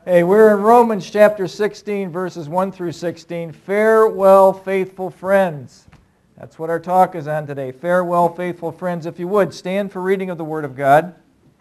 Hey, we're in Romans chapter 16, verses 1 through 16. Farewell, faithful friends. That's what our talk is on today. Farewell, faithful friends. If you would, stand for reading of the Word of God.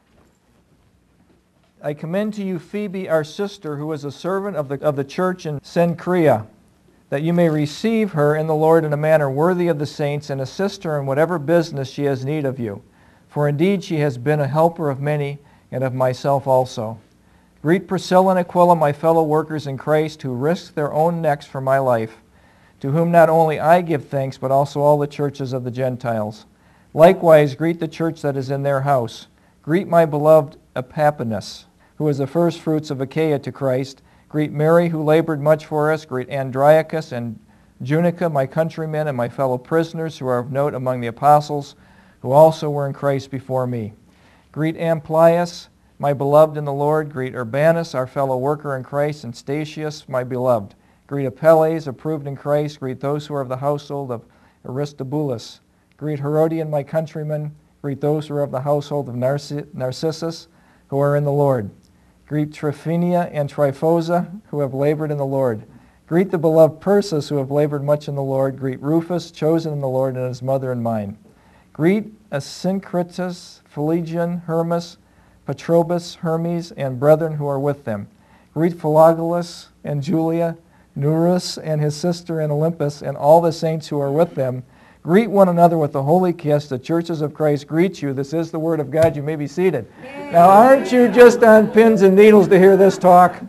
I commend to you Phoebe, our sister, who is a servant of the church in Cenchrea, that you may receive her in the Lord in a manner worthy of the saints, and assist her in whatever business she has need of you. For indeed she has been a helper of many, and of myself also. Greet Priscilla and Aquila, my fellow workers in Christ, who risked their own necks for my life, to whom not only I give thanks, but also all the churches of the Gentiles. Likewise, greet the church that is in their house. Greet my beloved Epaphras, who is the firstfruits of Achaia to Christ. Greet Mary, who labored much for us. Greet Andronicus and Junica, my countrymen, and my fellow prisoners, who are of note among the apostles, who also were in Christ before me. Greet Amplias, my beloved in the Lord. Greet Urbanus, our fellow worker in Christ, and Statius, my beloved. Greet Apelles, approved in Christ. Greet those who are of the household of Aristobulus. Greet Herodian, my countrymen. Greet those who are of the household of Narcissus, who are in the Lord. Greet Tryphenia and Tryphosa, who have labored in the Lord. Greet the beloved Persis, who have labored much in the Lord. Greet Rufus, chosen in the Lord, and his mother and mine. Greet Asyncritus, Phlegon, Hermas, Patrobas, Hermes, and brethren who are with them. Greet Philologus and Julia, Nereus and his sister and Olympus, and all the saints who are with them. Greet one another with a holy kiss. The churches of Christ greet you. This is the word of God. You may be seated. Now, aren't you just on pins and needles to hear this talk?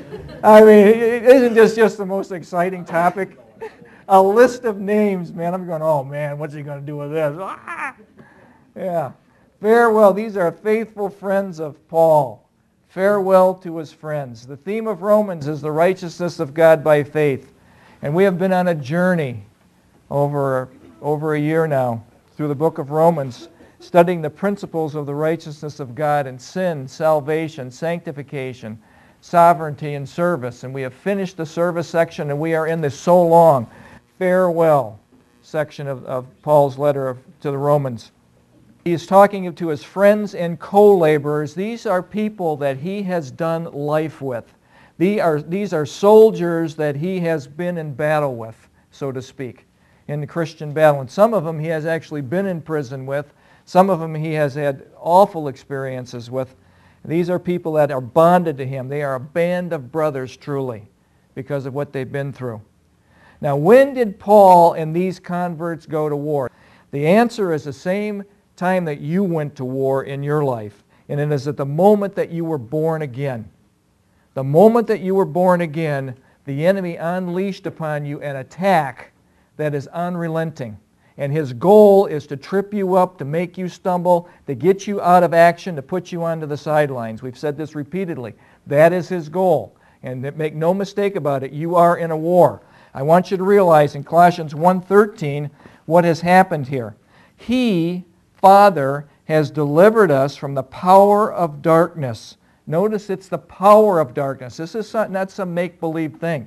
I mean, isn't this just the most exciting topic? A list of names, man. I'm going, oh man, what's he going to do with this? Ah! Yeah. Farewell. These are faithful friends of Paul. Farewell to his friends. The theme of Romans is the righteousness of God by faith. And we have been on a journey over a year now through the book of Romans, studying the principles of the righteousness of God in sin, salvation, sanctification, sovereignty, and service. And we have finished the service section, and we are in this so long farewell section of Paul's letter to the Romans. He is talking to his friends and co-laborers. These are people that he has done life with. These are soldiers that he has been in battle with, so to speak, in the Christian battle. And some of them he has actually been in prison with. Some of them he has had awful experiences with. These are people that are bonded to him. They are a band of brothers, truly, because of what they've been through. Now, when did Paul and these converts go to war? The answer is the same time that you went to war in your life, and it is at the moment that you were born again. The moment that you were born again, the enemy unleashed upon you an attack that is unrelenting, and his goal is to trip you up, to make you stumble, to get you out of action, to put you onto the sidelines. We've said this repeatedly. That is his goal, and make no mistake about it, you are in a war. I want you to realize in Colossians 1:13 what has happened here. He, Father, has delivered us from the power of darkness. Notice it's the power of darkness. This is not some make-believe thing.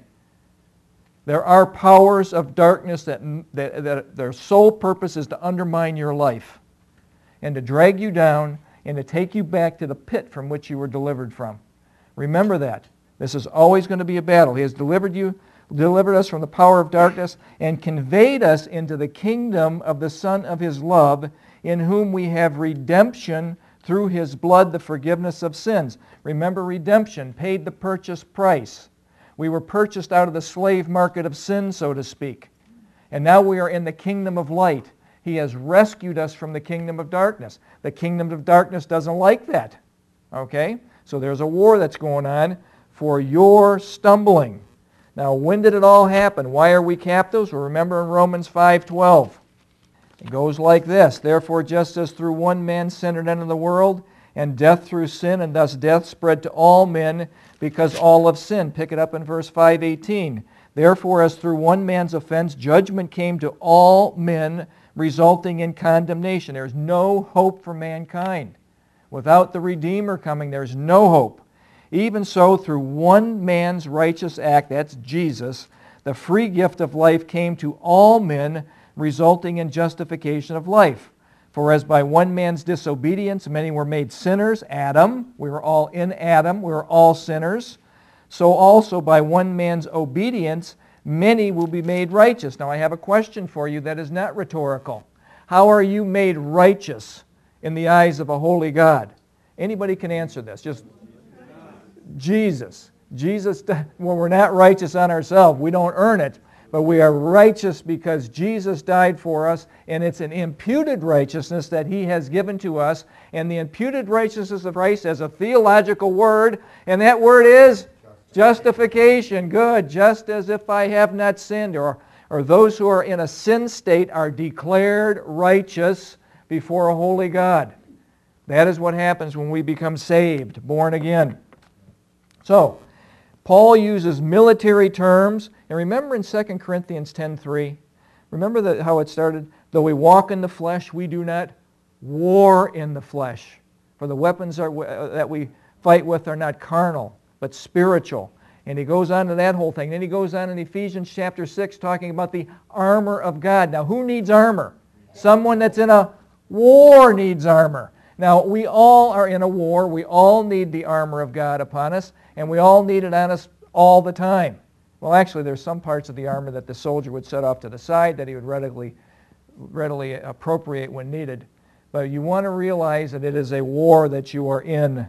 There are powers of darkness that their sole purpose is to undermine your life and to drag you down and to take you back to the pit from which you were delivered from. Remember that. This is always going to be a battle. He has delivered us from the power of darkness and conveyed us into the kingdom of the Son of his love, in whom we have redemption through his blood, the forgiveness of sins. Remember, redemption paid the purchase price. We were purchased out of the slave market of sin, so to speak. And now we are in the kingdom of light. He has rescued us from the kingdom of darkness. The kingdom of darkness doesn't like that. Okay? So there's a war that's going on for your stumbling. Now, when did it all happen? Why are we captives? Well, remember in Romans 5:12. It goes like this: Therefore, just as through one man sin entered the world, and death through sin, and thus death spread to all men, because all have sinned. Pick it up in verse 5:18. Therefore, as through one man's offense, judgment came to all men, resulting in condemnation. There's no hope for mankind. Without the Redeemer coming, there's no hope. Even so, through one man's righteous act, that's Jesus, the free gift of life came to all men, resulting in justification of life. For as by one man's disobedience many were made sinners, Adam, we were all in Adam, we were all sinners, so also by one man's obedience many will be made righteous. Now I have a question for you that is not rhetorical. How are you made righteous in the eyes of a holy God? Anybody can answer this. Just Jesus. Jesus, well, we're not righteous on ourselves. We don't earn it. But we are righteous because Jesus died for us, and it's an imputed righteousness that He has given to us. And the imputed righteousness of Christ has a theological word, and that word is justification. Good. Just as if I have not sinned, or those who are in a sin state are declared righteous before a holy God. That is what happens when we become saved, born again. So, Paul uses military terms. And remember in 2 Corinthians 10:3, remember how it started? Though we walk in the flesh, we do not war in the flesh. For the weapons that we fight with are not carnal, but spiritual. And he goes on to that whole thing. Then he goes on in Ephesians chapter 6 talking about the armor of God. Now who needs armor? Someone that's in a war needs armor. Now we all are in a war. We all need the armor of God upon us. And we all need it on us all the time. Well, actually, there's some parts of the armor that the soldier would set off to the side that he would readily appropriate when needed. But you want to realize that it is a war that you are in.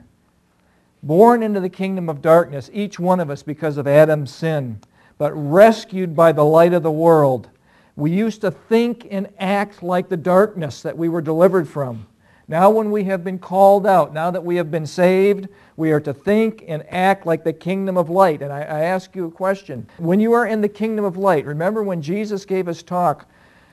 Born into the kingdom of darkness, each one of us because of Adam's sin, but rescued by the light of the world. We used to think and act like the darkness that we were delivered from. Now when we have been called out, now that we have been saved, we are to think and act like the kingdom of light. And I ask you a question. When you are in the kingdom of light, remember when Jesus gave his talk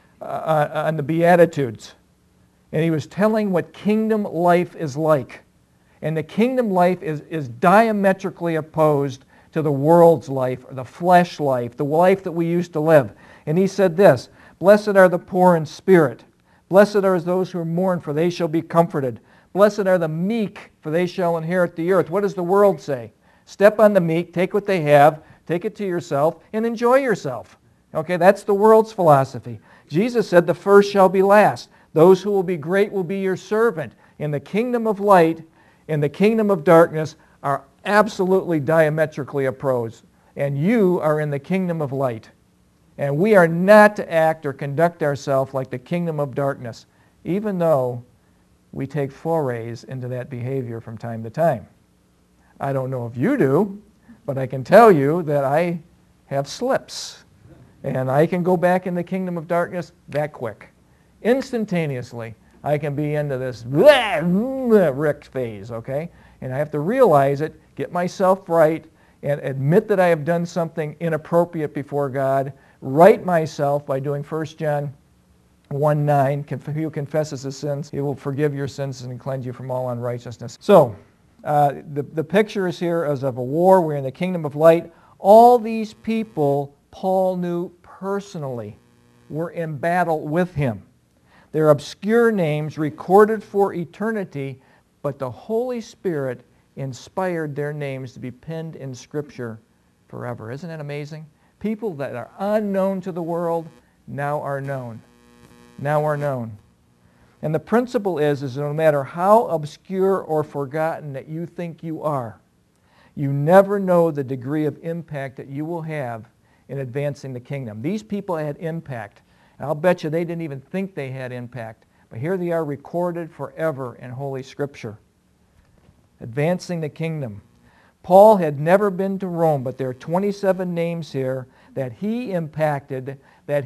on the Beatitudes, and he was telling what kingdom life is like. And the kingdom life is diametrically opposed to the world's life, or the flesh life, the life that we used to live. And he said this, "Blessed are the poor in spirit. Blessed are those who mourn, for they shall be comforted. Blessed are the meek, for they shall inherit the earth." What does the world say? Step on the meek, take what they have, take it to yourself, and enjoy yourself. Okay, that's the world's philosophy. Jesus said, "The first shall be last. Those who will be great will be your servant." In the kingdom of light and the kingdom of darkness are absolutely diametrically opposed. And you are in the kingdom of light. And we are not to act or conduct ourselves like the kingdom of darkness, even though we take forays into that behavior from time to time. I don't know if you do, but I can tell you that I have slips. And I can go back in the kingdom of darkness that quick. Instantaneously, I can be into this Rick phase, okay? And I have to realize it, get myself right, and admit that I have done something inappropriate before God, right myself by doing 1 John 1:9, "He who confesses his sins, he will forgive your sins and cleanse you from all unrighteousness." So, the picture is here as of a war. We're in the kingdom of light. All these people Paul knew personally were in battle with him. They're obscure names recorded for eternity, but the Holy Spirit inspired their names to be penned in Scripture forever. Isn't that amazing? People that are unknown to the world now are known. Now are known. And the principle is no matter how obscure or forgotten that you think you are, you never know the degree of impact that you will have in advancing the kingdom. These people had impact. And I'll bet you they didn't even think they had impact. But here they are recorded forever in Holy Scripture. Advancing the kingdom. Paul had never been to Rome, but there are 27 names here that he impacted, that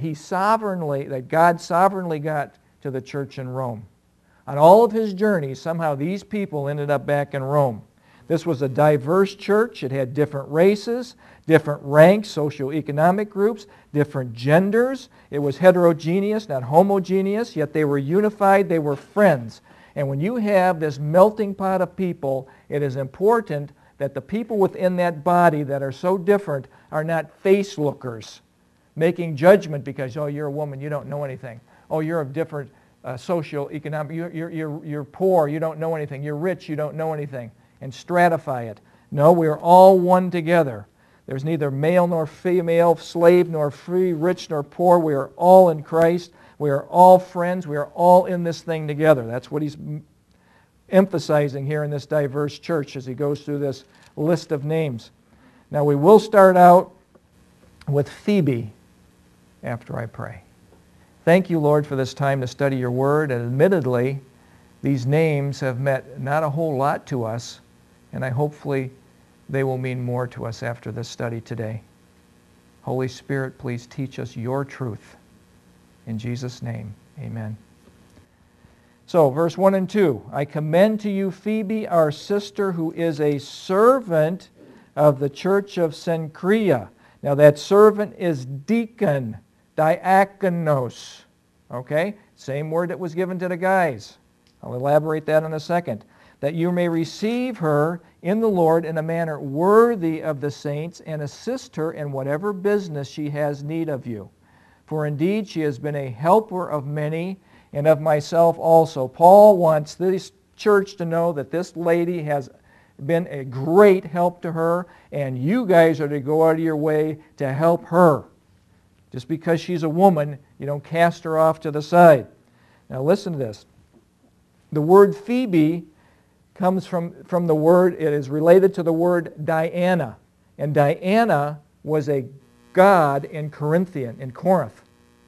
God sovereignly got to the church in Rome. On all of his journeys, somehow these people ended up back in Rome. This was a diverse church. It had different races, different ranks, socioeconomic groups, different genders. It was heterogeneous, not homogeneous, yet they were unified, they were friends. And when you have this melting pot of people, it is important that the people within that body that are so different are not face lookers, making judgment because, oh, you're a woman, you don't know anything. Oh, you're of different socioeconomic, you're poor, you don't know anything. You're rich, you don't know anything. And stratify it. No, we're all one together. There's neither male nor female, slave nor free, rich nor poor. We are all in Christ. We are all friends. We are all in this thing together. That's what he's emphasizing here in this diverse church as he goes through this list of names. Now we will start out with Phoebe after I pray. Thank you, Lord, for this time to study your word. And admittedly, these names have meant not a whole lot to us, and hopefully they will mean more to us after this study today. Holy Spirit, please teach us your truth. In Jesus' name, amen. So, verse 1 and 2, I commend to you Phoebe, our sister, who is a servant of the church of Cenchrea. Now that servant is deacon, diakonos. Okay? Same word that was given to the guys. I'll elaborate that in a second. That you may receive her in the Lord in a manner worthy of the saints and assist her in whatever business she has need of you. For indeed she has been a helper of many and of myself also. Paul wants this church to know that this lady has been a great help to her, and you guys are to go out of your way to help her. Just because she's a woman, you don't cast her off to the side. Now listen to this. The word Phoebe comes from the word, it is related to the word Diana. And Diana was a god in Corinth.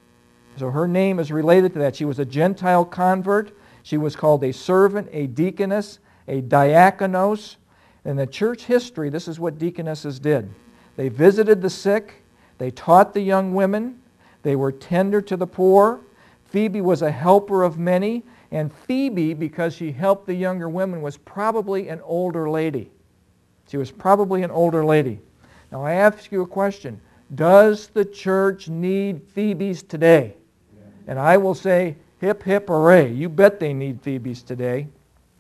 So her name is related to that. She was a Gentile convert. She was called a servant, a deaconess, a diakonos. In the church history, this is what deaconesses did. They visited the sick. They taught the young women. They were tender to the poor. Phoebe was a helper of many. And Phoebe, because she helped the younger women, was probably an older lady. She was probably an older lady. Now I ask you a question. Does the church need Phoebes today? And I will say, hip, hip, hooray. You bet they need Phoebes today.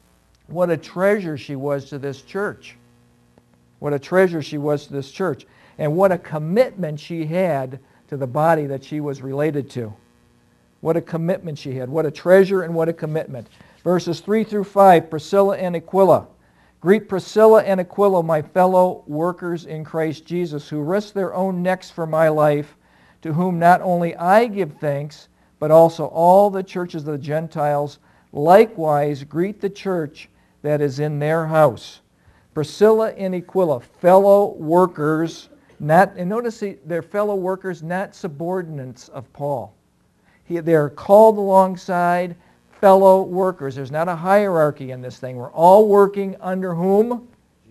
What a treasure she was to this church. What a treasure she was to this church. And what a commitment she had to the body that she was related to. What a commitment she had. What a treasure and what a commitment. Verses 3 through 5, Priscilla and Aquila. Greet Priscilla and Aquila, my fellow workers in Christ Jesus, who risked their own necks for my life, to whom not only I give thanks, but also all the churches of the Gentiles. Likewise, greet the church that is in their house. Priscilla and Aquila, fellow workers, and notice they're fellow workers, not subordinates of Paul. They're called alongside fellow workers. There's not a hierarchy in this thing. We're all working under whom?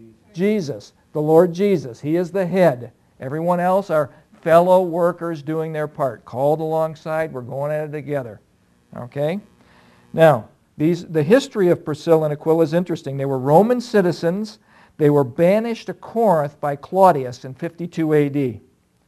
Jesus, the Lord Jesus. He is the head. Everyone else are fellow workers doing their part. Called alongside, we're going at it together. Okay? Now, the history of Priscilla and Aquila is interesting. They were Roman citizens. They were banished to Corinth by Claudius in 52 A.D.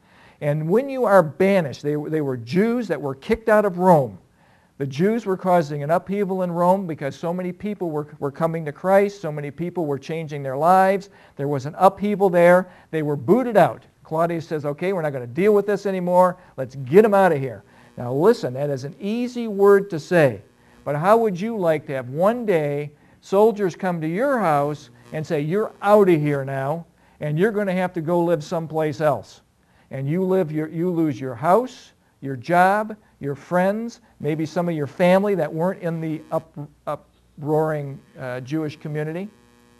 And when you are banished, they were Jews that were kicked out of Rome. The Jews were causing an upheaval in Rome because so many people were coming to Christ, so many people were changing their lives. There was an upheaval there. They were booted out. Claudius says, okay, we're not going to deal with this anymore. Let's get them out of here. Now listen, that is an easy word to say. But how would you like to have one day soldiers come to your house and say, you're out of here now, and you're going to have to go live someplace else? And you lose your house, your job, your friends, maybe some of your family that weren't in the uproaring Jewish community.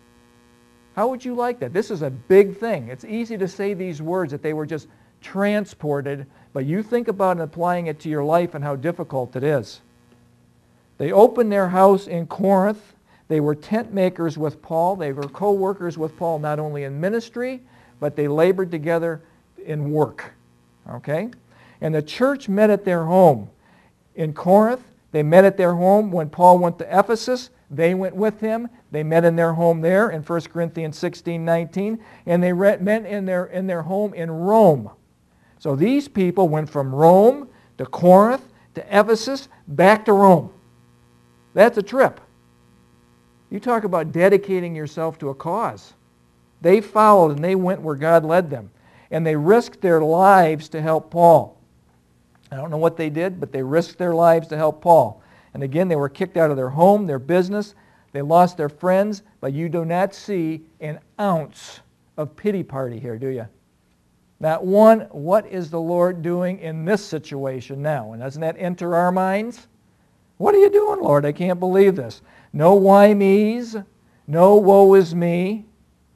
How would you like that? This is a big thing. It's easy to say these words that they were just transported, but you think about and applying it to your life and how difficult it is. They opened their house in Corinth. They were tent makers with Paul. They were co-workers with Paul not only in ministry, but they labored together in work. Okay? And the church met at their home. In Corinth, they met at their home. When Paul went to Ephesus, they went with him. They met in their home there in 1 Corinthians 16:19. And they met in their home in Rome. So these people went from Rome to Corinth to Ephesus back to Rome. That's a trip. You talk about dedicating yourself to a cause. They followed and they went where God led them. And they risked their lives to help Paul. I don't know what they did, but they risked their lives to help Paul. And again, they were kicked out of their home, their business. They lost their friends, but you do not see an ounce of pity party here, do you? Not one, what is the Lord doing in this situation now? And doesn't that enter our minds? What are you doing, Lord? I can't believe this. No why me's, no woe is me.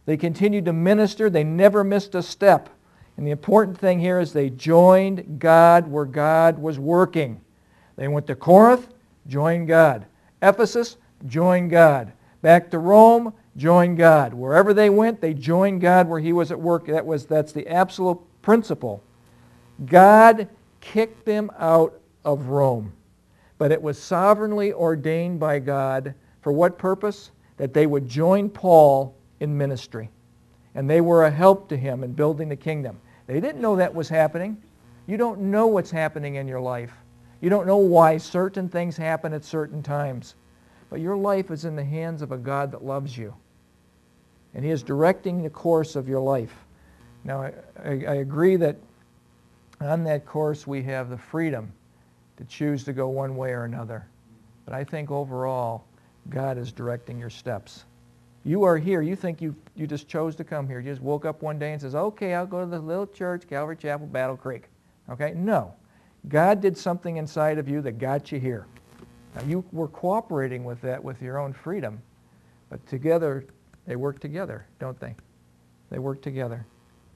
They continued to minister. They never missed a step. And the important thing here is they joined God where God was working. They went to Corinth, joined God. Ephesus, joined God. Back to Rome, joined God. Wherever they went, they joined God where He was at work. That's the absolute principle. God kicked them out of Rome. But it was sovereignly ordained by God for what purpose? That they would join Paul in ministry. And they were a help to him in building the kingdom. They didn't know that was happening. You don't know what's happening in your life. You don't know why certain things happen at certain times. But your life is in the hands of a God that loves you. And He is directing the course of your life. Now, I agree that on that course we have the freedom to choose to go one way or another. But I think overall, God is directing your steps. You are here. You think you just chose to come here. You just woke up one day and says, okay, I'll go to the little church, Calvary Chapel, Battle Creek. Okay? No. God did something inside of you that got you here. Now, you were cooperating with that with your own freedom. But together, they work together, don't they? They work together.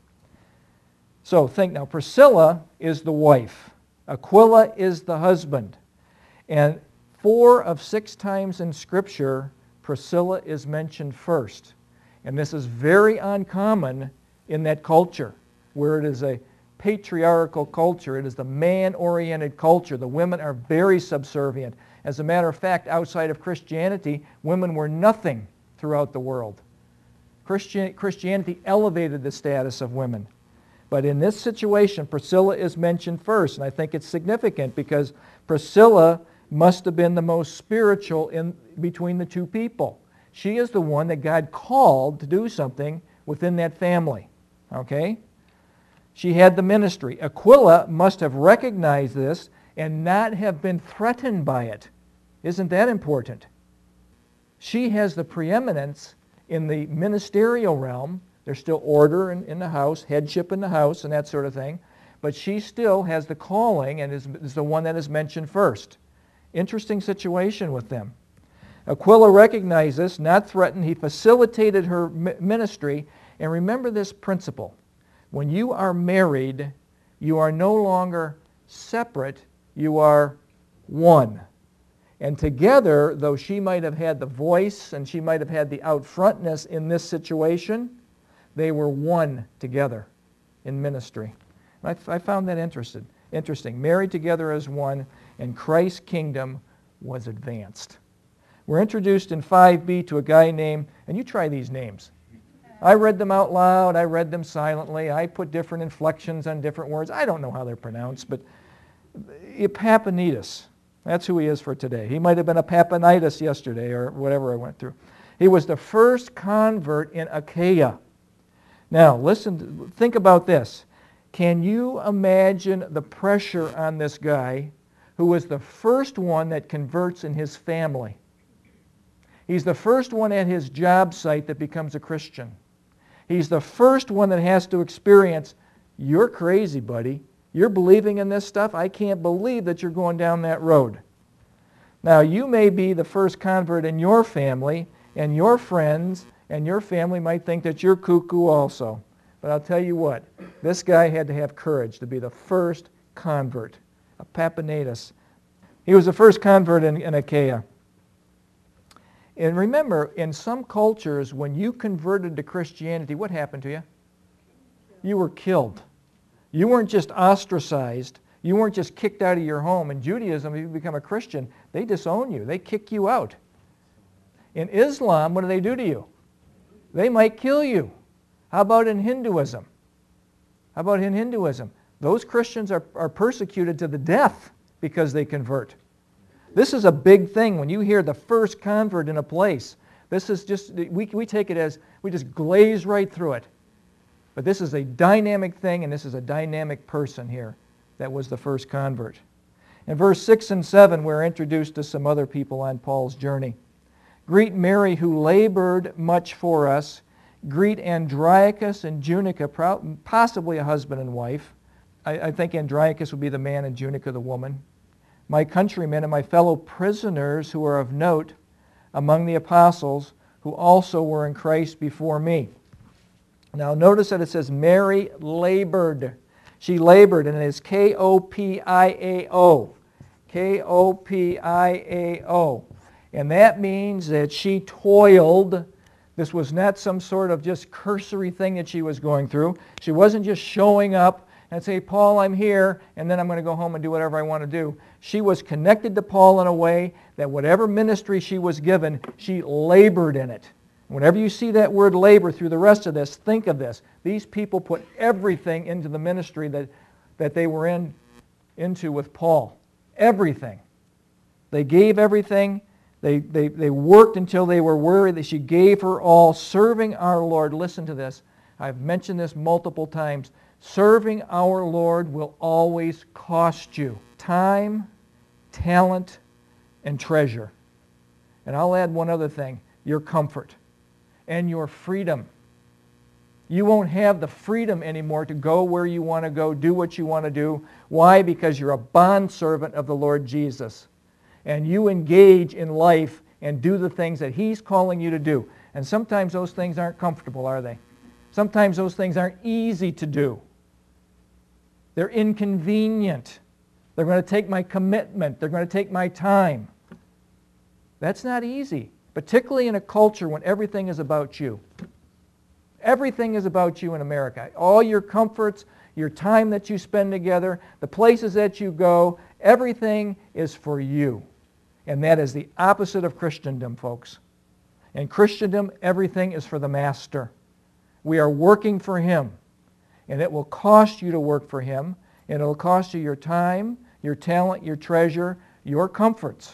So think now, Priscilla is the wife. Aquila is the husband. And 4 of 6 times in Scripture, Priscilla is mentioned first. And this is very uncommon in that culture, where it is a patriarchal culture. It is the man-oriented culture. The women are very subservient. As a matter of fact, outside of Christianity, women were nothing throughout the world. Christianity elevated the status of women. But in this situation, Priscilla is mentioned first. And I think it's significant because Priscilla must have been the most spiritual in between the two people. She is the one that God called to do something within that family. Okay? She had the ministry. Aquila must have recognized this and not have been threatened by it. Isn't that important? She has the preeminence in the ministerial realm. There's still order in the house, headship in the house, and that sort of thing. But she still has the calling and is the one that is mentioned first. Interesting situation with them. Aquila recognized this, not threatened. He facilitated her ministry. And remember this principle. When you are married, you are no longer separate. You are one. And together, though she might have had the voice and she might have had the outfrontness in this situation, they were one together in ministry. I found that interesting. Married together as one, and Christ's kingdom was advanced. We're introduced in 5b to a guy named, and you try these names. I read them out loud. I read them silently. I put different inflections on different words. I don't know how they're pronounced, but Epaphroditус. That's who he is for today. He might have been Epaphroditus yesterday or whatever I went through. He was the first convert in Achaia. Now, listen, think about this. Can you imagine the pressure on this guy who was the first one that converts in his family? He's the first one at his job site that becomes a Christian. He's the first one that has to experience, you're crazy, buddy. You're believing in this stuff? I can't believe that you're going down that road. Now, you may be the first convert in your family, and your friends and your family might think that you're cuckoo also. But I'll tell you what, this guy had to have courage to be the first convert, Epaphroditus. He was the first convert in Achaia. And remember, in some cultures, when you converted to Christianity, what happened to you? You were killed. You weren't just ostracized. You weren't just kicked out of your home. In Judaism, if you become a Christian, they disown you. They kick you out. In Islam, what do they do to you? They might kill you. How about in Hinduism? How about in Hinduism? Those Christians are persecuted to the death because they convert. This is a big thing when you hear the first convert in a place. This is just, we take it as, we just glaze right through it. But this is a dynamic thing, and this is a dynamic person here that was the first convert. In verse 6 and 7, we're introduced to some other people on Paul's journey. Greet Mary, who labored much for us. Greet Andronicus and Junica, possibly a husband and wife. I think Andronicus would be the man and Junica the woman. My countrymen and my fellow prisoners who are of note among the apostles, who also were in Christ before me. Now notice that it says Mary labored. She labored, and it is K-O-P-I-A-O. K-O-P-I-A-O. And that means that she toiled. This was not some sort of just cursory thing that she was going through. She wasn't just showing up and say, Paul, I'm here, and then I'm going to go home and do whatever I want to do. She was connected to Paul in a way that whatever ministry she was given, she labored in it. Whenever you see that word labor through the rest of this, think of this. These people put everything into the ministry that they were into with Paul. Everything. They gave everything. They worked until they were weary. That she gave her all, serving our Lord. Listen to this. I've mentioned this multiple times. Serving our Lord will always cost you time, talent, and treasure. And I'll add one other thing, your comfort and your freedom. You won't have the freedom anymore to go where you want to go, do what you want to do. Why? Because you're a bondservant of the Lord Jesus. And you engage in life and do the things that He's calling you to do. And sometimes those things aren't comfortable, are they? Sometimes those things aren't easy to do. They're inconvenient. They're going to take my commitment. They're going to take my time. That's not easy, particularly in a culture when everything is about you. Everything is about you in America. All your comforts, your time that you spend together, the places that you go, everything is for you. And that is the opposite of Christendom, folks. In Christendom, everything is for the Master. We are working for Him. And it will cost you to work for Him. And it will cost you your time, your talent, your treasure, your comforts.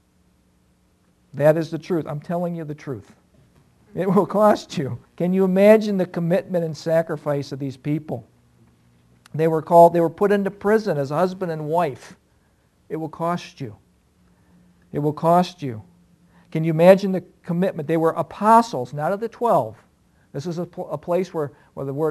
That is the truth. I'm telling you the truth. It will cost you. Can you imagine the commitment and sacrifice of these people? They were put into prison as husband and wife. It will cost you. It will cost you. Can you imagine the commitment? They were apostles, not of the 12. This is a place where the word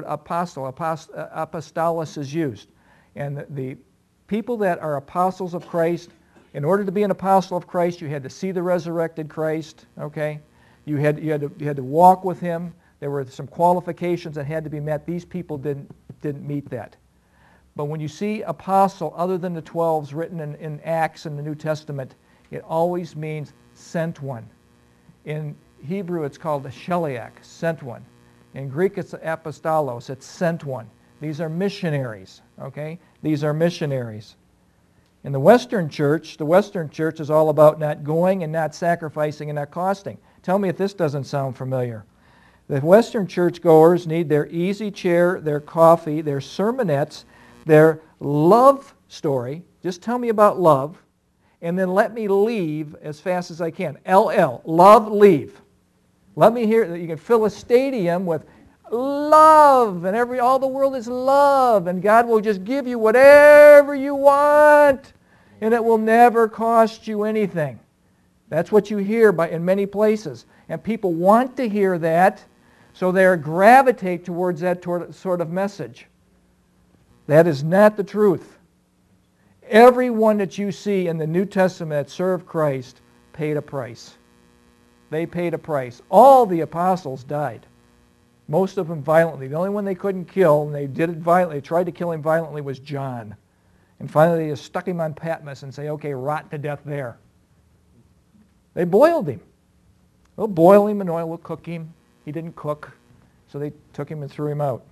apostolos is used. And the people that are apostles of Christ, in order to be an apostle of Christ, you had to see the resurrected Christ, okay? You had to walk with Him. There were some qualifications that had to be met. These people didn't meet that. But when you see apostle other than the 12s written in Acts in the New Testament, it always means sent one. In Hebrew, it's called a sheliach, sent one. In Greek, it's apostolos, it's sent one. These are missionaries, okay? These are missionaries. In the Western Church is all about not going and not sacrificing and not costing. Tell me if this doesn't sound familiar. The Western churchgoers need their easy chair, their coffee, their sermonettes, their love story. Just tell me about love, and then let me leave as fast as I can. LL, love, leave. Let me hear that you can fill a stadium with love, and all the world is love, and God will just give you whatever you want, and it will never cost you anything. That's what you hear in many places, and people want to hear that, so they gravitate towards that sort of message. That is not the truth. Everyone that you see in the New Testament that served Christ paid a price. They paid a price. All the apostles died. Most of them violently. The only one they couldn't kill, and they did it violently, they tried to kill him violently, was John. And finally they just stuck him on Patmos and say, okay, rot to death there. They boiled him. We'll boil him in oil, we'll cook him. He didn't cook, so they took him and threw him out.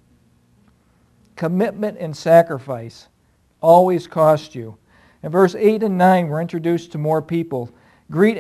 Commitment and sacrifice always cost you. In verse 8 and 9, we're introduced to more people. Greet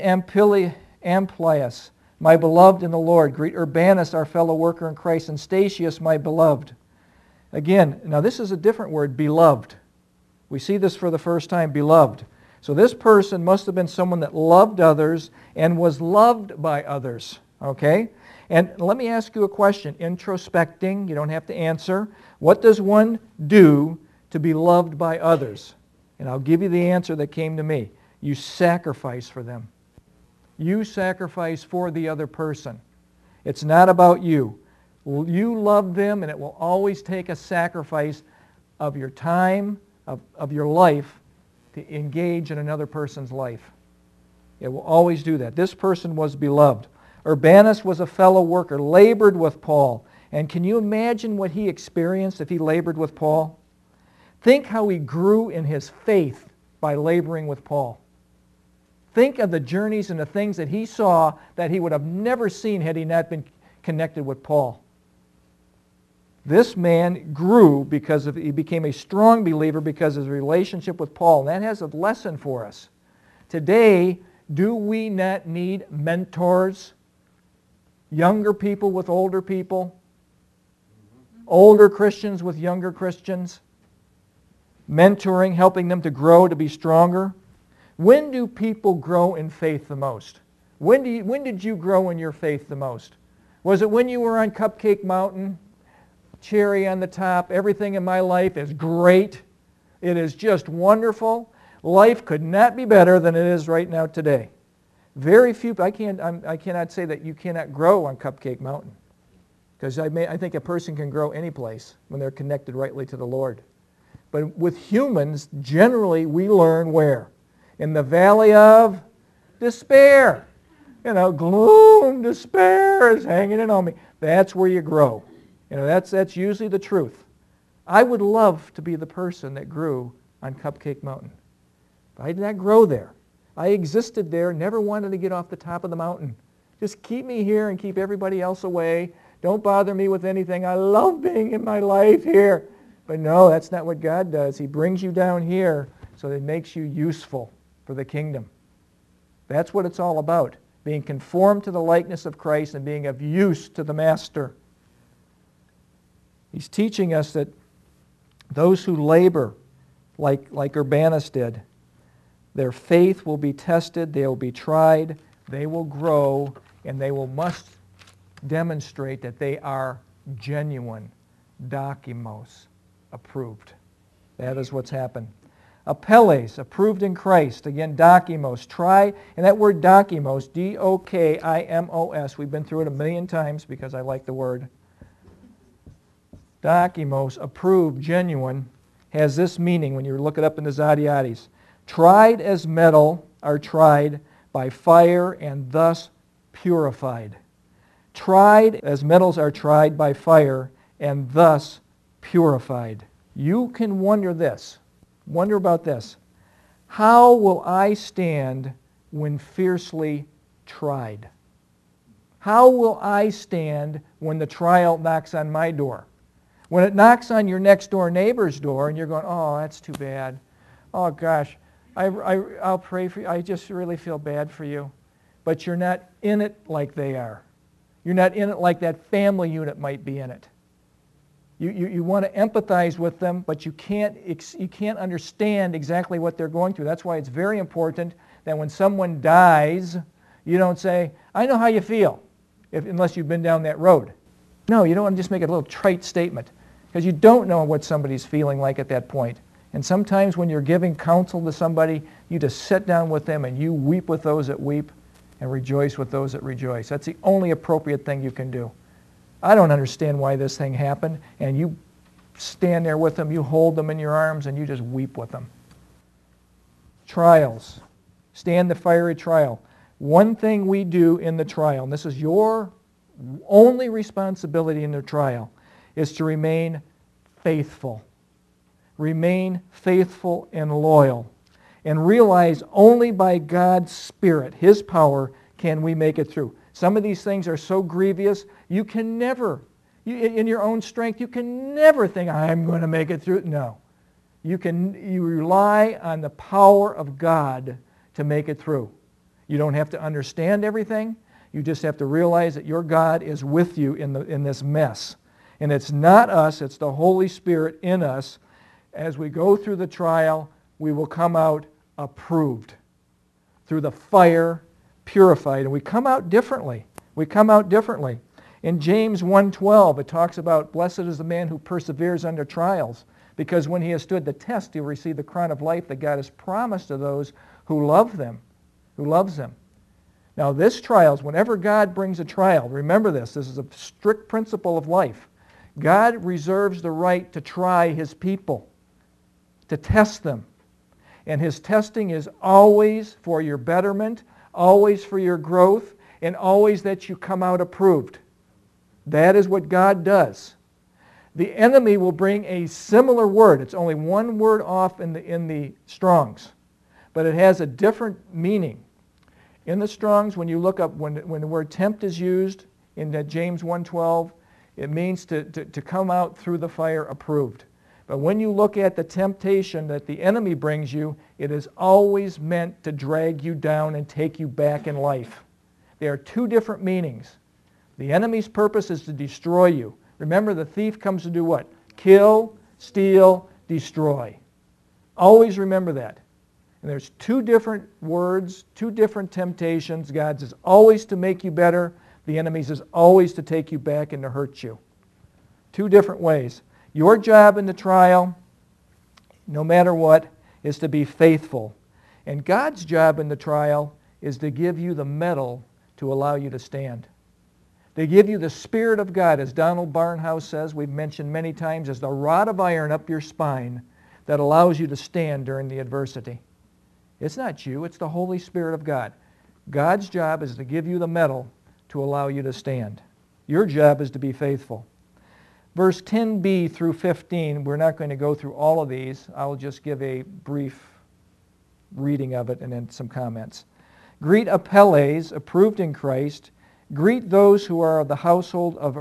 Amplias, my beloved in the Lord. Greet Urbanus, our fellow worker in Christ, and Statius, my beloved. Again, now this is a different word, beloved. We see this for the first time, beloved. So this person must have been someone that loved others and was loved by others. Okay? And let me ask you a question. Introspecting, you don't have to answer. What does one do to be loved by others? And I'll give you the answer that came to me. You sacrifice for them. You sacrifice for the other person. It's not about you. You love them, and it will always take a sacrifice of your time, of your life, to engage in another person's life. It will always do that. This person was beloved. Urbanus was a fellow worker, labored with Paul, And can you imagine what he experienced if he labored with Paul? Think how he grew in his faith by laboring with Paul. Think of the journeys and the things that he saw that he would have never seen had he not been connected with Paul. This man grew because he became a strong believer because of his relationship with Paul. And that has a lesson for us. Today, do we not need mentors? Younger people with older people? Older Christians with younger Christians? Mentoring, helping them to grow, to be stronger? When do people grow in faith the most? When did you grow in your faith the most? Was it when you were on Cupcake Mountain? Cherry on the top, everything in my life is great. It is just wonderful. Life could not be better than it is right now today. Very few, I cannot say that you cannot grow on Cupcake Mountain, because I think a person can grow any place when they're connected rightly to the Lord. But with humans, generally we learn where? In the valley of despair. You know, gloom, despair is hanging in on me. That's where you grow. You know, that's usually the truth. I would love to be the person that grew on Cupcake Mountain. But I did not grow there. I existed there, never wanted to get off the top of the mountain. Just keep me here and keep everybody else away. Don't bother me with anything. I love being in my life here. But no, that's not what God does. He brings you down here so that it makes you useful for the kingdom. That's what it's all about, being conformed to the likeness of Christ and being of use to the Master. He's teaching us that those who labor, like Urbanus did, their faith will be tested, they will be tried, they will grow, and they must demonstrate that they are genuine, dokimos, approved. That is what's happened. Apelles, approved in Christ. Again, dokimos, try, and that word dokimos, D-O-K-I-M-O-S, we've been through it a million times because I like the word. Dokimos, approved, genuine, has this meaning when you look it up in the Zadiates. Tried as metal are tried by fire and thus purified. Tried as metals are tried by fire and thus purified. You can wonder about this. How will I stand when fiercely tried? How will I stand when the trial knocks on my door? When it knocks on your next door neighbor's door and you're going, oh, that's too bad. Oh, gosh, I'll pray for you. I just really feel bad for you. But you're not in it like they are. You're not in it like that family unit might be in it. You want to empathize with them, but you can't understand exactly what they're going through. That's why it's very important that when someone dies, you don't say, I know how you feel, unless you've been down that road. No, you don't want to just make a little trite statement, because you don't know what somebody's feeling like at that point. And sometimes when you're giving counsel to somebody, you just sit down with them and you weep with those that weep and rejoice with those that rejoice. That's the only appropriate thing you can do. I don't understand why this thing happened, and you stand there with them, you hold them in your arms, and you just weep with them. Trials. Stand the fiery trial. One thing we do in the trial, and this is your only responsibility in the trial, is to remain faithful. Remain faithful and loyal. And realize only by God's Spirit, His power, can we make it through. Some of these things are so grievous, you can never, in your own strength, you can never think, I'm going to make it through. No. You rely on the power of God to make it through. You don't have to understand everything. You just have to realize that your God is with you in this mess. And it's not us, it's the Holy Spirit in us. As we go through the trial, we will come out approved. Through the fire, purified. And we come out differently. We come out differently. In James 1:12, it talks about, blessed is the man who perseveres under trials, because when he has stood the test, he'll receive the crown of life that God has promised to those who love them, who loves them. Now this trials, whenever God brings a trial, remember this is a strict principle of life. God reserves the right to try His people, to test them. And His testing is always for your betterment, always for your growth, and always that you come out approved. That is what God does. The enemy will bring a similar word. It's only one word off in the Strong's, but it has a different meaning. In the Strong's, when you look up, when the word tempt is used in James 1:12, it means to come out through the fire approved. But when you look at the temptation that the enemy brings you, it is always meant to drag you down and take you back in life. There are two different meanings. The enemy's purpose is to destroy you. Remember, the thief comes to do what? Kill, steal, destroy. Always remember that. And there's two different words, two different temptations. God's is always to make you better. The enemy's is always to take you back and to hurt you. Two different ways. Your job in the trial, no matter what, is to be faithful. And God's job in the trial is to give you the mettle to allow you to stand. They give you the Spirit of God, as Donald Barnhouse says, we've mentioned many times, as the rod of iron up your spine that allows you to stand during the adversity. It's not you, it's the Holy Spirit of God. God's job is to give you the mettle to allow you to stand. Your job is to be faithful. Verse 10b through 15, we're not going to go through all of these. I'll just give a brief reading of it and then some comments. Greet Apelles, approved in Christ. Greet those who are of the household of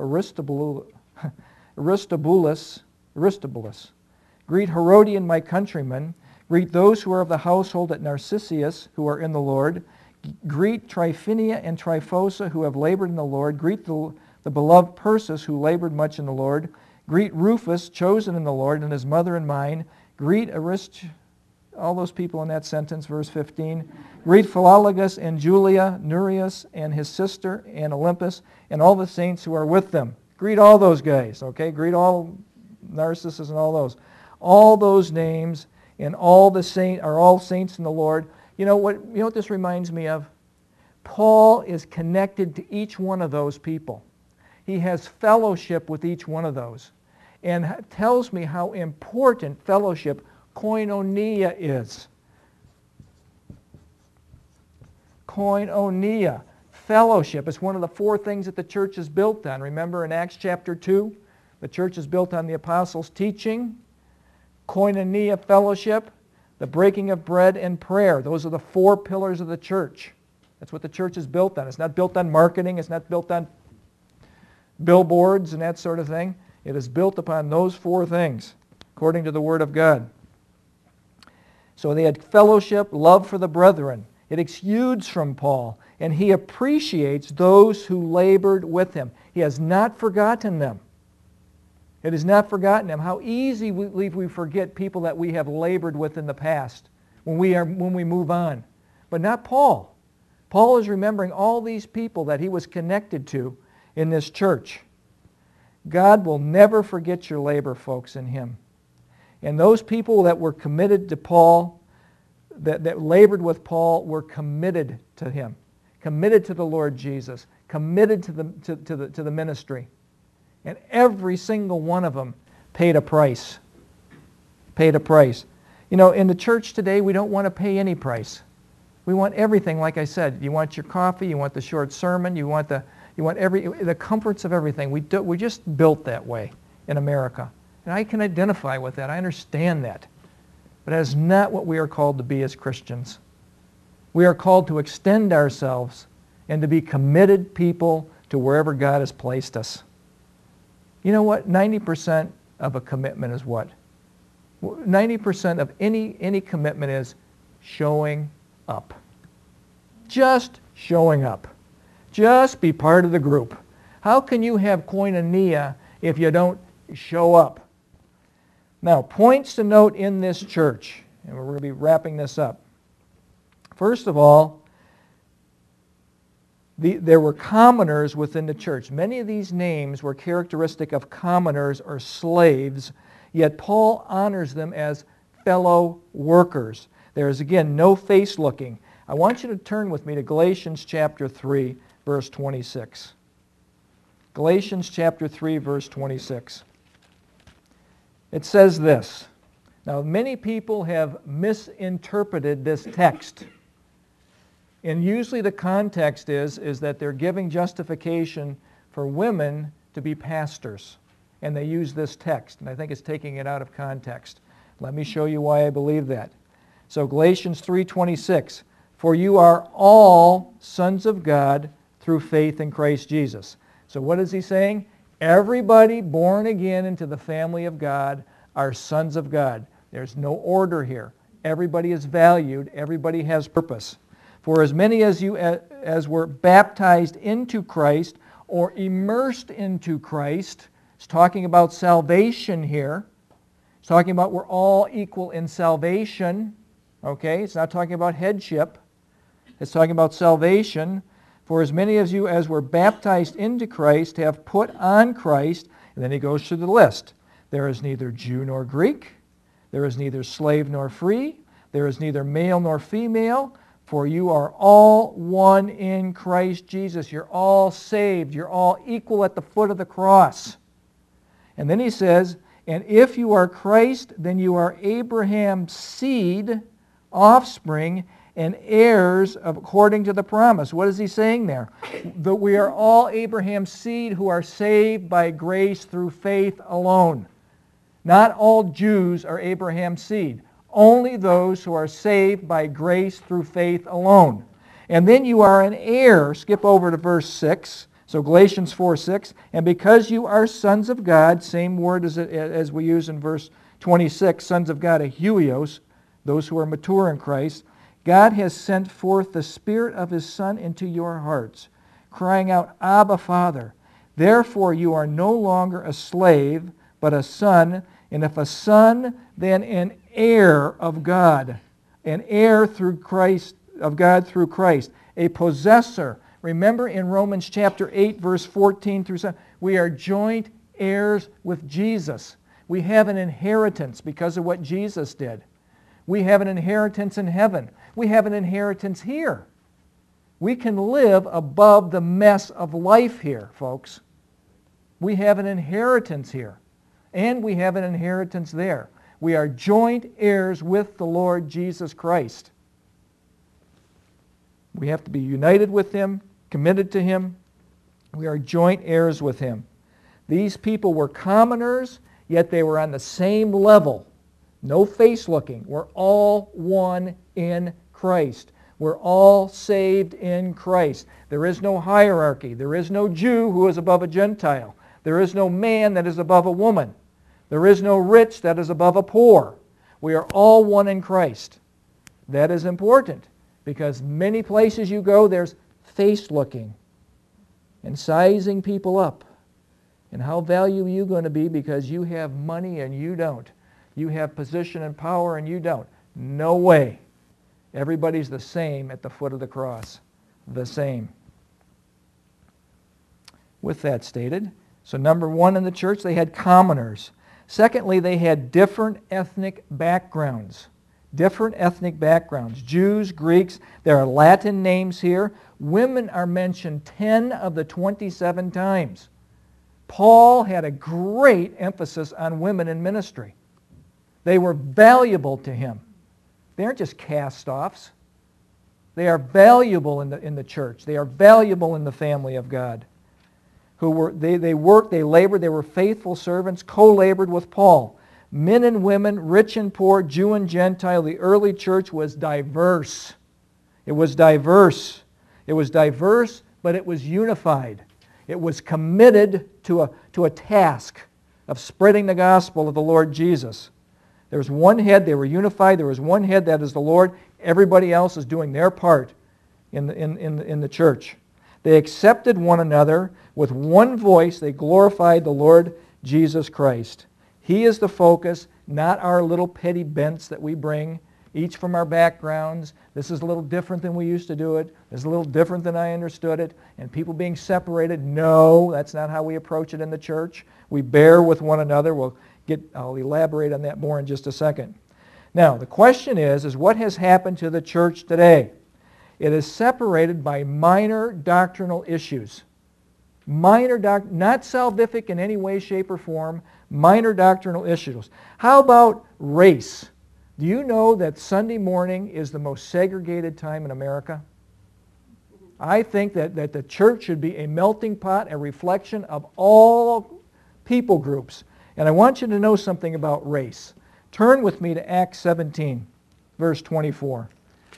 Aristobulus. Greet Herodian, my countryman. Greet those who are of the household at Narcissus, who are in the Lord. Greet Tryphenia and Tryphosa, who have labored in the Lord. Greet the beloved Persis, who labored much in the Lord. Greet Rufus, chosen in the Lord, and his mother and mine. Greet all those people in that sentence, verse 15. Greet Philologus and Julia, Nereus and his sister, and Olympus, and all the saints who are with them. Greet all those guys, okay? Greet all Narcissus and all those. All those names and all the saints are all saints in the Lord. You know what this reminds me of? Paul is connected to each one of those people. He has fellowship with each one of those, and tells me how important fellowship, koinonia, is. Koinonia, fellowship, is one of the four things that the church is built on. Remember in Acts chapter 2, the church is built on the apostles' teaching, koinonia, fellowship, the breaking of bread, and prayer. Those are the four pillars of the church. That's what the church is built on. It's not built on marketing. It's not built on billboards and that sort of thing. It is built upon those four things, according to the Word of God. So they had fellowship, love for the brethren. It exudes from Paul, and he appreciates those who labored with him. He has not forgotten them. It has not forgotten them. How easy we forget people that we have labored with in the past when we move on. But not Paul. Paul is remembering all these people that he was connected to in this church. God will never forget your labor, folks, in him. And those people that were committed to Paul, that labored with Paul, were committed to him, committed to the Lord Jesus, committed to the ministry. And every single one of them paid a price. Paid a price. You know, in the church today, we don't want to pay any price. We want everything, like I said. You want your coffee, you want the short sermon, you want the comforts of everything. We're just built that way in America. And I can identify with that. I understand that. But that is not what we are called to be as Christians. We are called to extend ourselves and to be committed people to wherever God has placed us. You know what? 90% of a commitment is what? 90% of any commitment is showing up. Just showing up. Just be part of the group. How can you have koinonia if you don't show up? Now, points to note in this church, and we're going to be wrapping this up. First of all, there were commoners within the church. Many of these names were characteristic of commoners or slaves, yet Paul honors them as fellow workers. There is, again, no face looking. I want you to turn with me to Galatians chapter 3, verse 26. Galatians chapter 3, verse 26. It says this. Now, many people have misinterpreted this text. And usually the context is that they're giving justification for women to be pastors. And they use this text, and I think it's taking it out of context. Let me show you why I believe that. So Galatians 3:26, for you are all sons of God through faith in Christ Jesus. So what is he saying? Everybody born again into the family of God are sons of God. There's no order here. Everybody is valued. Everybody has purpose. For as many as you as were baptized into Christ or immersed into Christ, it's talking about salvation here. It's talking about we're all equal in salvation. Okay? It's not talking about headship. It's talking about salvation. For as many of you as were baptized into Christ have put on Christ. And then he goes through the list. There is neither Jew nor Greek. There is neither slave nor free. There is neither male nor female. For you are all one in Christ Jesus. You're all saved. You're all equal at the foot of the cross. And then he says, and if you are Christ, then you are Abraham's seed, offspring, and heirs according to the promise. What is he saying there? That we are all Abraham's seed who are saved by grace through faith alone. Not all Jews are Abraham's seed. Only those who are saved by grace through faith alone. And then you are an heir. Skip over to verse 6. So Galatians 4:6. And because you are sons of God, same word as we use in verse 26, sons of God, ahuios, those who are mature in Christ, God has sent forth the Spirit of His Son into your hearts, crying out, Abba, Father. Therefore you are no longer a slave, but a son, and if a son, then an heir of God, an heir through Christ, of God through Christ, a possessor. Remember in Romans chapter 8, verse 14 through 7, we are joint heirs with Jesus. We have an inheritance because of what Jesus did. We have an inheritance in heaven. We have an inheritance here. We can live above the mess of life here, folks. We have an inheritance here. And we have an inheritance there. We are joint heirs with the Lord Jesus Christ. We have to be united with Him, committed to Him. We are joint heirs with Him. These people were commoners, yet they were on the same level. No face looking. We're all one in Christ. We're all saved in Christ. There is no hierarchy. There is no Jew who is above a Gentile. There is no man that is above a woman. There is no rich that is above a poor. We are all one in Christ. That is important because many places you go, there's face looking and sizing people up. And how valuable are you going to be because you have money and you don't? You have position and power and you don't. No way. Everybody's the same at the foot of the cross. The same. With that stated, so number one in the church, they had commoners. Secondly, they had different ethnic backgrounds. Different ethnic backgrounds. Jews, Greeks, there are Latin names here. Women are mentioned 10 of the 27 times. Paul had a great emphasis on women in ministry. They were valuable to him. They aren't just cast-offs. They are valuable in the church. They are valuable in the family of God. They worked, they labored, they were faithful servants, co-labored with Paul. Men and women, rich and poor, Jew and Gentile, the early church was diverse. It was diverse. It was diverse, but it was unified. It was committed to a task of spreading the gospel of the Lord Jesus. There was one head, they were unified, there was one head, that is the Lord. Everybody else is doing their part in the church. They accepted one another with one voice. They glorified the Lord Jesus Christ. He is the focus, not our little petty bents that we bring, each from our backgrounds. This is a little different than we used to do it. This is a little different than I understood it. And people being separated. No, that's not how we approach it in the church. We bear with one another. I'll elaborate on that more in just a second. Now, the question is what has happened to the church today? It is separated by minor doctrinal issues. Not salvific in any way, shape, or form. Minor doctrinal issues. How about race? Do you know that Sunday morning is the most segregated time in America? I think that the church should be a melting pot, a reflection of all people groups. And I want you to know something about race. Turn with me to Acts 17, verse 24.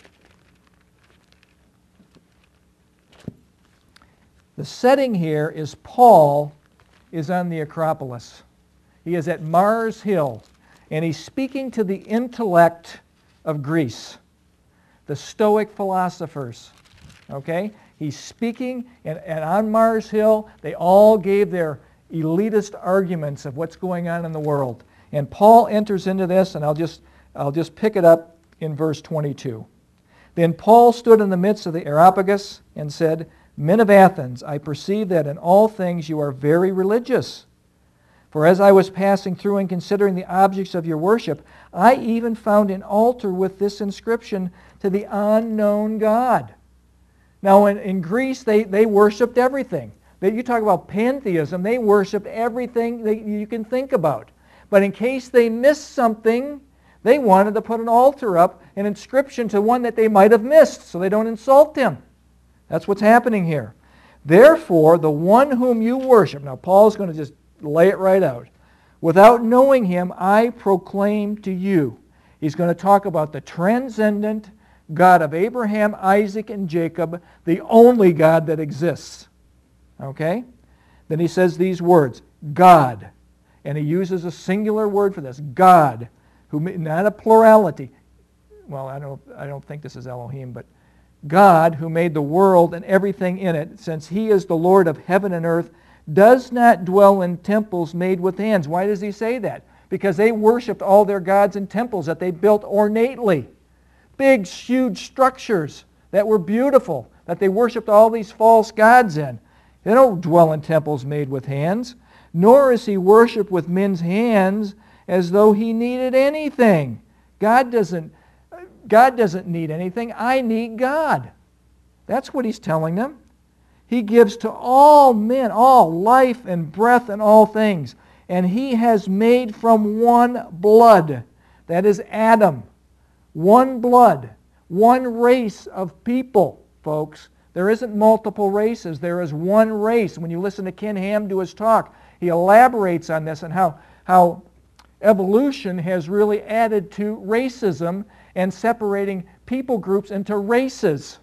The setting here is Paul is on the Acropolis. He is at Mars Hill, and he's speaking to the intellect of Greece, the Stoic philosophers. Okay? He's speaking, and on Mars Hill, they all gave their elitist arguments of what's going on in the world. And Paul enters into this, and I'll just pick it up in verse 22. Then Paul stood in the midst of the Areopagus and said, "Men of Athens, I perceive that in all things you are very religious. For as I was passing through and considering the objects of your worship, I even found an altar with this inscription, to the unknown God." Now in Greece, they worshipped everything. You talk about pantheism, they worshipped everything that you can think about. But in case they missed something, they wanted to put an altar up, an inscription to one that they might have missed, so they don't insult him. That's what's happening here. Therefore, the one whom you worship, now Paul's going to just lay it right out. Without knowing him, I proclaim to you. He's going to talk about the transcendent God of Abraham, Isaac, and Jacob, the only God that exists. Okay? Then he says these words, God. And he uses a singular word for this, God, who, not a plurality. Well, I don't think this is Elohim, but God, who made the world and everything in it, since he is the Lord of heaven and earth, does not dwell in temples made with hands. Why does he say that? Because they worshipped all their gods in temples that they built ornately. Big, huge structures that were beautiful, that they worshipped all these false gods in. They don't dwell in temples made with hands, nor is he worshipped with men's hands as though he needed anything. God doesn't need anything. I need God. That's what he's telling them. He gives to all men, all life and breath and all things. And he has made from one blood, that is Adam, one blood, one race of people, folks. There isn't multiple races. There is one race. When you listen to Ken Ham do his talk, he elaborates on this and how evolution has really added to racism and separating people groups into races.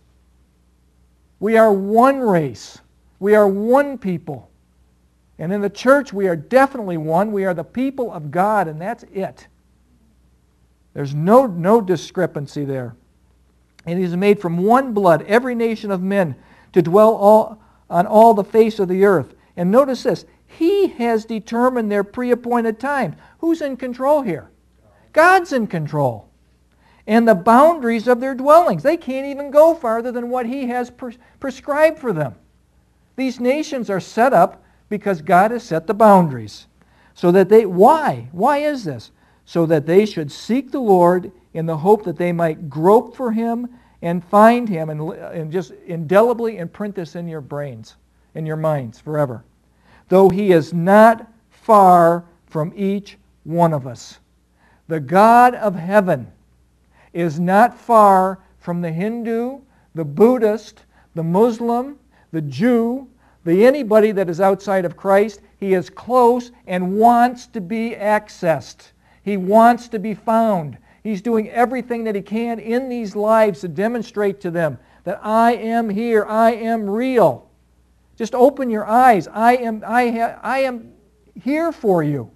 We are one race. We are one people. And in the church, we are definitely one. We are the people of God, and that's it. There's no discrepancy there. And he's made from one blood every nation of men to dwell on all the face of the earth. And notice this. He has determined their pre-appointed time. Who's in control here? God's in control. And the boundaries of their dwellings. They can't even go farther than what he has prescribed for them. These nations are set up because God has set the boundaries. So that why? Why is this? So that they should seek the Lord in the hope that they might grope for him and find him, and just indelibly imprint this in your brains, in your minds forever. Though he is not far from each one of us. The God of heaven is not far from the Hindu, the Buddhist, the Muslim, the Jew, anybody that is outside of Christ. He is close and wants to be accessed. He wants to be found. He's doing everything that he can in these lives to demonstrate to them that I am here, I am real. Just open your eyes. I am here for you.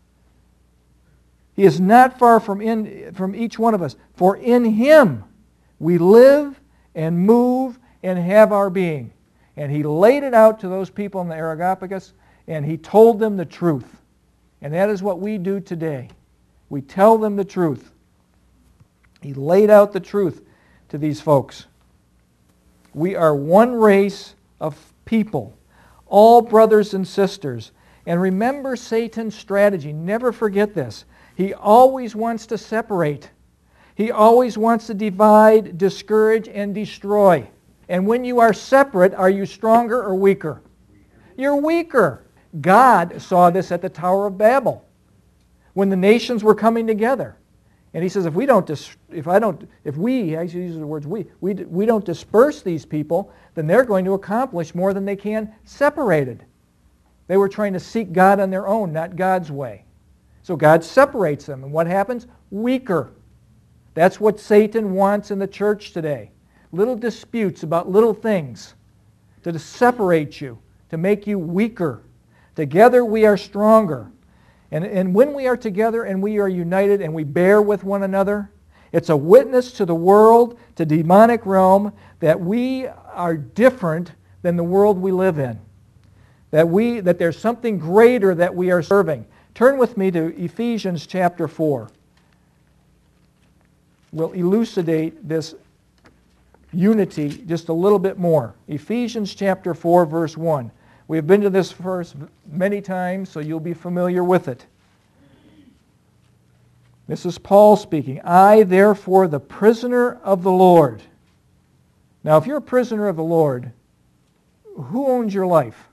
He is not far from each one of us. For in him we live and move and have our being. And he laid it out to those people in the Areopagus, and he told them the truth. And that is what we do today. We tell them the truth. He laid out the truth to these folks. We are one race of people, all brothers and sisters. And remember Satan's strategy. Never forget this. He always wants to separate. He always wants to divide, discourage, and destroy. And when you are separate, are you stronger or weaker? You're weaker. God saw this at the Tower of Babel when the nations were coming together. And he says, if we, actually uses the words we don't disperse these people, then they're going to accomplish more than they can separated. They were trying to seek God on their own, not God's way. So God separates them. And what happens? Weaker. That's what Satan wants in the church today. Little disputes about little things to separate you, to make you weaker. Together we are stronger. And when we are together and we are united and we bear with one another, it's a witness to the world, to demonic realm, that we are different than the world we live in. That there's something greater that we are serving. Turn with me to Ephesians chapter 4. We'll elucidate this unity just a little bit more. Ephesians chapter 4, verse 1. We've been to this verse many times, so you'll be familiar with it. This is Paul speaking. I, therefore, the prisoner of the Lord. Now, if you're a prisoner of the Lord, who owns your life?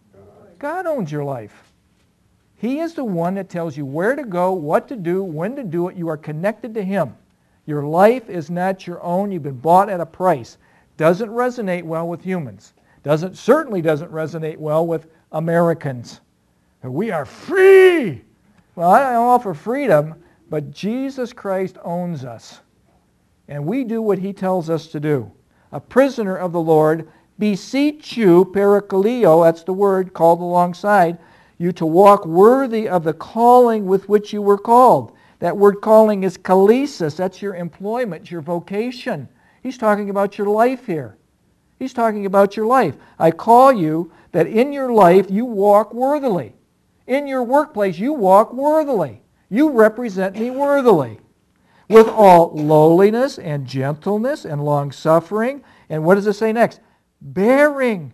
God owns your life. He is the one that tells you where to go, what to do, when to do it. You are connected to Him. Your life is not your own. You've been bought at a price. Doesn't resonate well with humans. Certainly doesn't resonate well with Americans. We are free. Well, I don't offer freedom, but Jesus Christ owns us. And we do what He tells us to do. A prisoner of the Lord, beseech you, parakaleo, that's the word called alongside, you to walk worthy of the calling with which you were called. That word calling is kalesis. That's your employment, your vocation. He's talking about your life here. He's talking about your life. I call you that in your life you walk worthily. In your workplace you walk worthily. You represent me worthily. With all lowliness and gentleness and long-suffering. And what does it say next? Bearing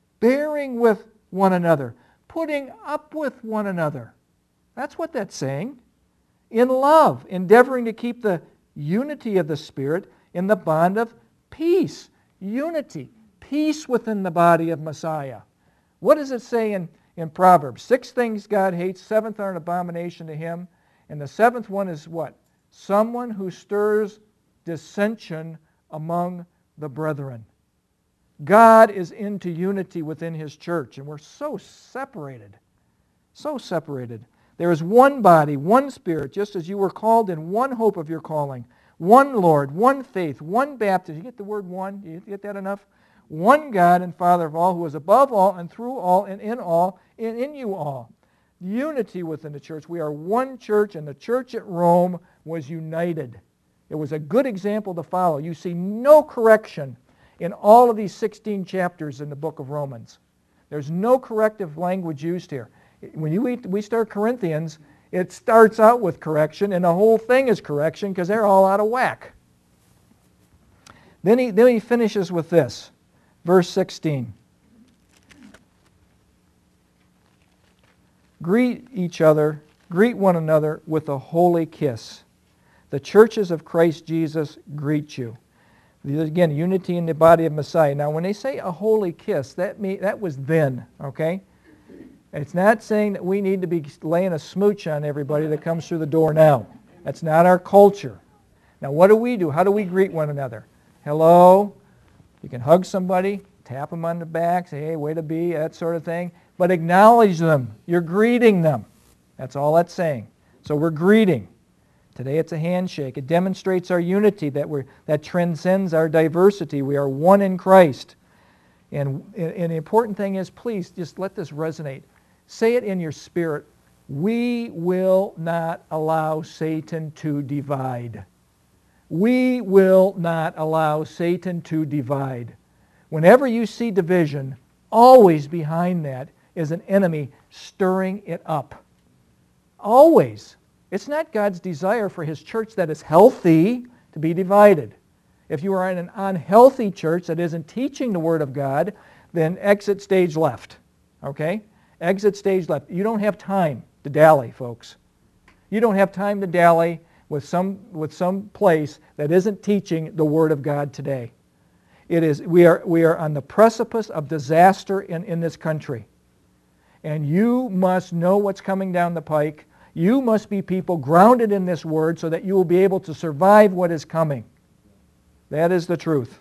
with one another. Putting up with one another. That's what that's saying. In love, endeavoring to keep the unity of the Spirit in the bond of peace. Unity. Peace within the body of Messiah. What does it say in Proverbs? 6 things God hates, 7th are an abomination to Him. And the 7th one is what? Someone who stirs dissension among the brethren. God is into unity within His church, and we're so separated. So separated. There is one body, one Spirit, just as you were called in one hope of your calling. One Lord, one faith, one baptism. You get the word one? You get that enough? One God and Father of all, who is above all and through all and in you all. Unity within the church. We are one church, and the church at Rome was united. It was a good example to follow. You see no correction in all of these 16 chapters in the book of Romans. There's no corrective language used here. When we start Corinthians, it starts out with correction, and the whole thing is correction because they're all out of whack. Then he finishes with this. Verse 16. Greet one another with a holy kiss. The churches of Christ Jesus greet you. Again, unity in the body of Messiah. Now, when they say a holy kiss, that was then, okay? It's not saying that we need to be laying a smooch on everybody that comes through the door now. That's not our culture. Now, what do? How do we greet one another? Hello? You can hug somebody, tap them on the back, say, hey, way to be, that sort of thing. But acknowledge them. You're greeting them. That's all that's saying. So we're greeting. Today it's a handshake. It demonstrates our unity that transcends our diversity. We are one in Christ. And the important thing is, please, just let this resonate. Say it in your spirit. We will not allow Satan to divide. We will not allow Satan to divide. Whenever you see division, always behind that is an enemy stirring it up. Always. It's not God's desire for His church that is healthy to be divided. If you are in an unhealthy church that isn't teaching the Word of God, then exit stage left. Okay? Exit stage left. You don't have time to dally, folks. You don't have time to dally with some place that isn't teaching the Word of God today. We are on the precipice of disaster in this country. And you must know what's coming down the pike. You must be people grounded in this Word so that you will be able to survive what is coming. That is the truth.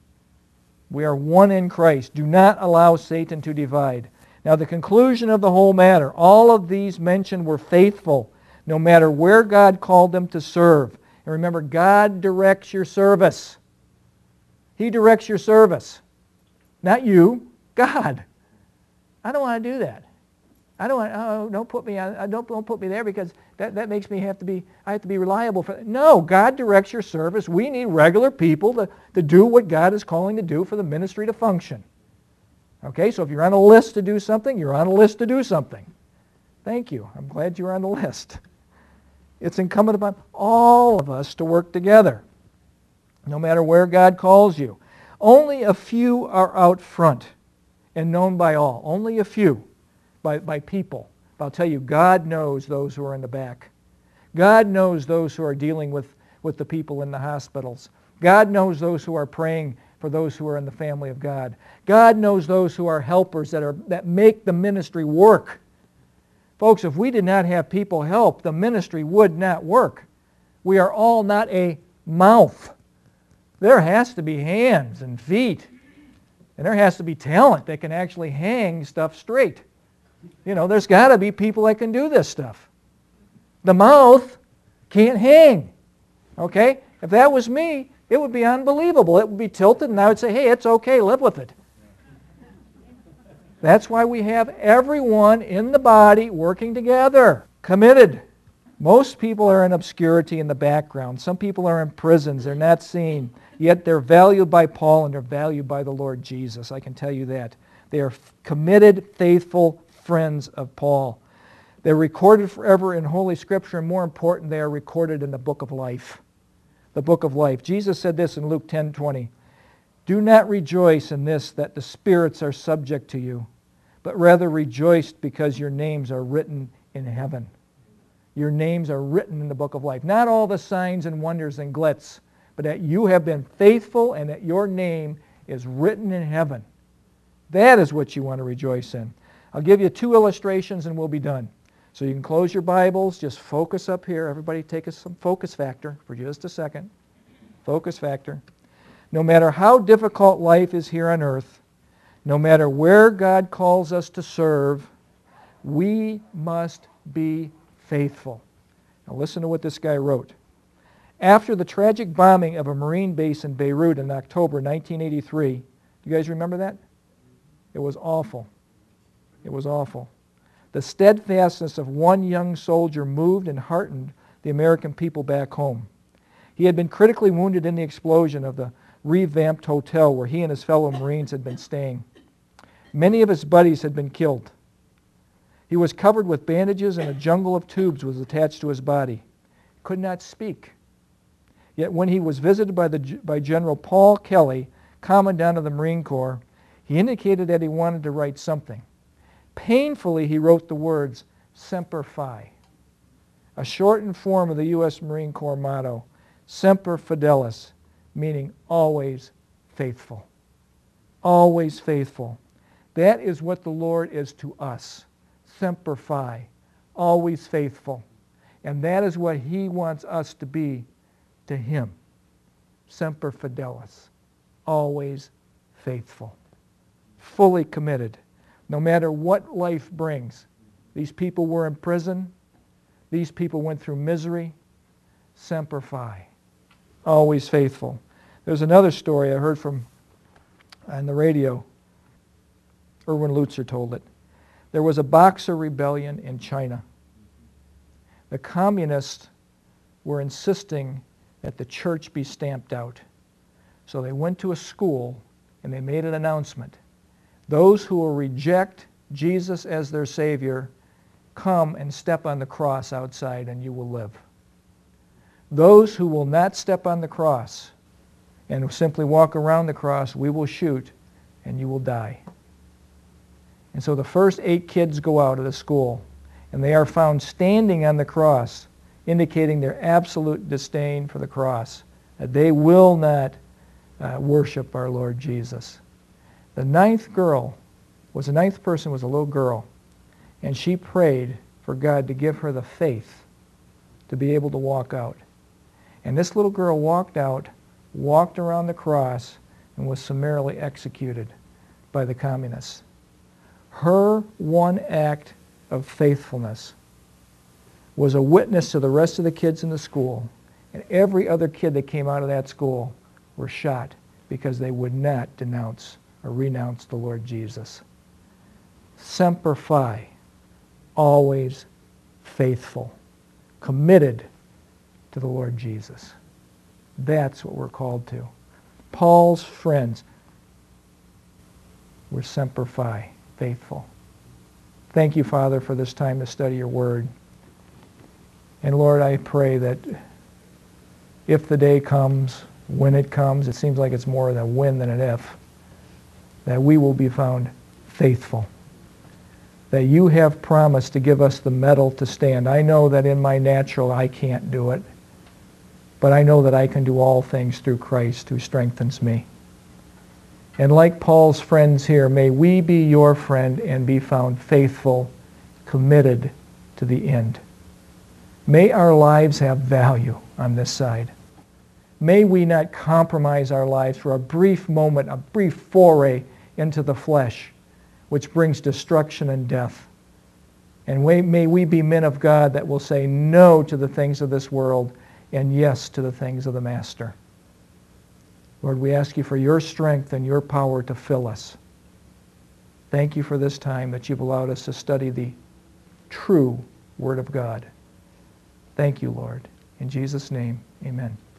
We are one in Christ. Do not allow Satan to divide. Now the conclusion of the whole matter, all of these mentioned were faithful, no matter where God called them to serve. And remember, God directs your service. He directs your service. Not you, God. I don't want to do that. I don't want. Oh, don't put me on. Don't put me there because that makes me have to be. I have to be reliable for. No, God directs your service. We need regular people to do what God is calling to do for the ministry to function. Okay, so if you're on a list to do something, you're on a list to do something. Thank you. I'm glad you're on the list. It's incumbent upon all of us to work together, no matter where God calls you. Only a few are out front and known by all. Only a few by people. But I'll tell you, God knows those who are in the back. God knows those who are dealing with the people in the hospitals. God knows those who are praying for those who are in the family of God. God knows those who are helpers that make the ministry work. Folks, if we did not have people help, the ministry would not work. We are all not a mouth. There has to be hands and feet. And there has to be talent that can actually hang stuff straight. You know, there's got to be people that can do this stuff. The mouth can't hang. Okay? If that was me, it would be unbelievable. It would be tilted, and I would say, hey, it's okay, live with it. That's why we have everyone in the body working together, committed. Most people are in obscurity in the background. Some people are in prisons. They're not seen. Yet they're valued by Paul and they're valued by the Lord Jesus. I can tell you that. They are committed, faithful friends of Paul. They're recorded forever in Holy Scripture, and more important, they are recorded in the book of life. The book of life. Jesus said this in Luke 10:20. Do not rejoice in this that the spirits are subject to you, but rather rejoice because your names are written in heaven. Your names are written in the book of life. Not all the signs and wonders and glitz, but that you have been faithful and that your name is written in heaven. That is what you want to rejoice in. I'll give you 2 illustrations and we'll be done. So you can close your Bibles, just focus up here. Everybody take some focus factor for just a second. Focus factor. No matter how difficult life is here on earth, no matter where God calls us to serve, we must be faithful. Now listen to what this guy wrote. After the tragic bombing of a Marine base in Beirut in October 1983, you guys remember that? It was awful. It was awful. The steadfastness of one young soldier moved and heartened the American people back home. He had been critically wounded in the explosion of the revamped hotel where he and his fellow Marines had been staying. Many of his buddies had been killed. He was covered with bandages and a jungle of tubes was attached to his body. He could not speak. Yet when he was visited by General Paul Kelly, Commandant of the Marine Corps, he indicated that he wanted to write something. Painfully, he wrote the words, Semper Fi, a shortened form of the U.S. Marine Corps motto, Semper Fidelis, meaning always faithful. Always faithful. That is what the Lord is to us. Semper Fi, always faithful. And that is what He wants us to be to Him. Semper Fidelis, always faithful. Fully committed. No matter what life brings. These people were in prison. These people went through misery. Semper Fi. Always faithful. There's another story I heard from on the radio. Erwin Lutzer told it. There was a Boxer rebellion in China. The communists were insisting that the church be stamped out. So they went to a school and they made an announcement. Those who will reject Jesus as their Savior, come and step on the cross outside and you will live. Those who will not step on the cross and simply walk around the cross, we will shoot and you will die. And so the first 8 kids go out of the school and they are found standing on the cross, indicating their absolute disdain for the cross, that they will not worship our Lord Jesus. The 9th person was a little girl, and she prayed for God to give her the faith to be able to walk out. And this little girl walked out, walked around the cross, and was summarily executed by the communists. Her one act of faithfulness was a witness to the rest of the kids in the school, and every other kid that came out of that school were shot because they would not denounce or renounce the Lord Jesus. Semper Fi, always faithful, committed to the Lord Jesus. That's what we're called to. Paul's friends were Semper Fi, faithful. Thank you, Father, for this time to study your word. And Lord, I pray that if the day comes, when it comes, it seems like it's more of a when than an if, that we will be found faithful. That you have promised to give us the mettle to stand. I know that in my natural I can't do it, but I know that I can do all things through Christ who strengthens me. And like Paul's friends here, may we be your friend and be found faithful, committed to the end. May our lives have value on this side. May we not compromise our lives for a brief moment, a brief foray into the flesh, which brings destruction and death. And may we be men of God that will say no to the things of this world and yes to the things of the Master. Lord, we ask you for your strength and your power to fill us. Thank you for this time that you've allowed us to study the true Word of God. Thank you, Lord. In Jesus' name, amen.